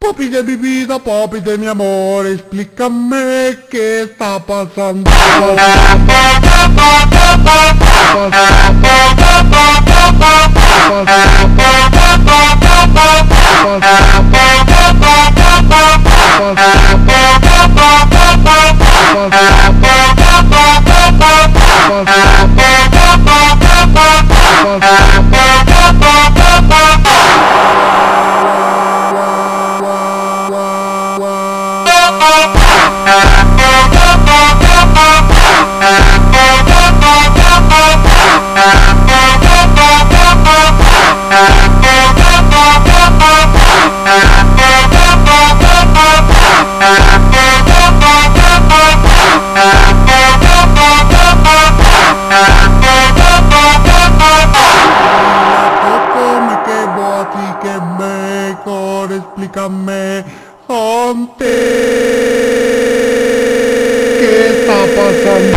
Papi de mi vida, papi de mi amor, explícame qué está pasando. Mejor explícame antes qué está pasando.